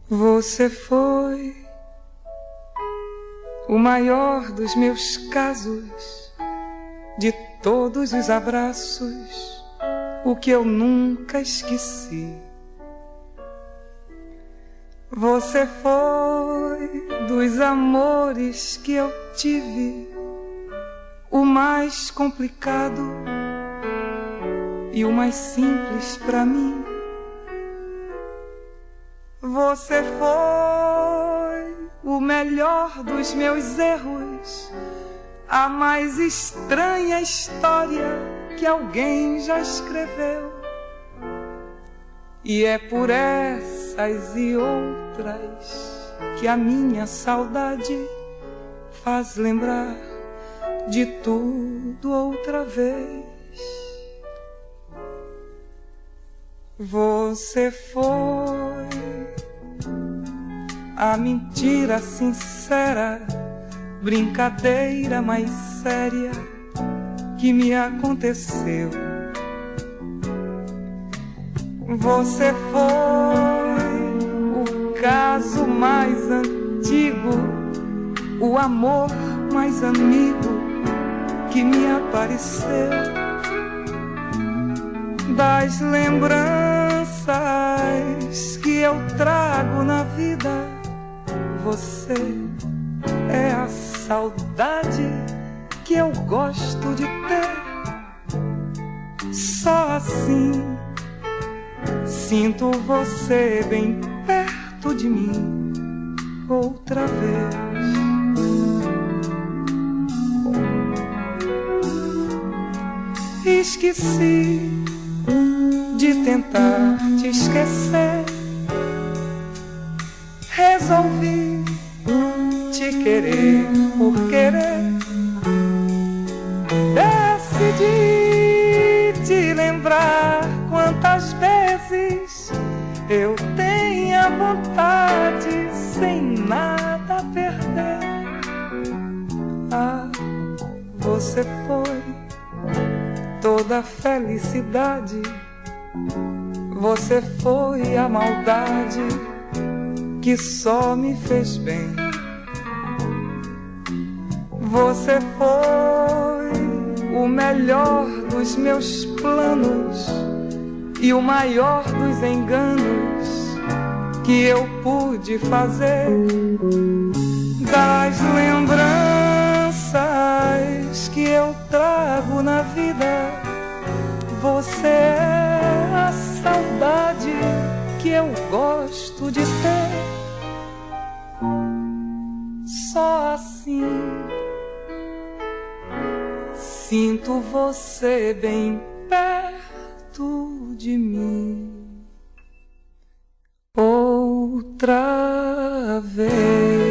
Você foi o maior dos meus casos, de todos os abraços, o que eu nunca esqueci. Você foi dos amores que eu tive, o mais complicado e o mais simples pra mim. Você foi o melhor dos meus erros, a mais estranha história que alguém já escreveu. E é por essas e outras que a minha saudade faz lembrar de tudo outra vez. Você foi a mentira sincera, brincadeira mais séria que me aconteceu. Você foi o caso mais antigo, o amor mais amigo que me apareceu. Das lembranças que eu trago na vida, você é a saudade que eu gosto de ter. Só assim sinto você bem perto de mim outra vez. Esqueci de tentar te esquecer, resolvi te querer por querer. Decidi te lembrar quantas vezes eu tenho a vontade sem nada a perder. Ah, você foi toda a felicidade, você foi a maldade que só me fez bem. Você foi o melhor dos meus planos e o maior dos enganos que eu pude fazer. Das lembranças que eu trago na vida, você é a saudade que eu gosto de ter. Só assim sinto você bem perto de mim outra vez.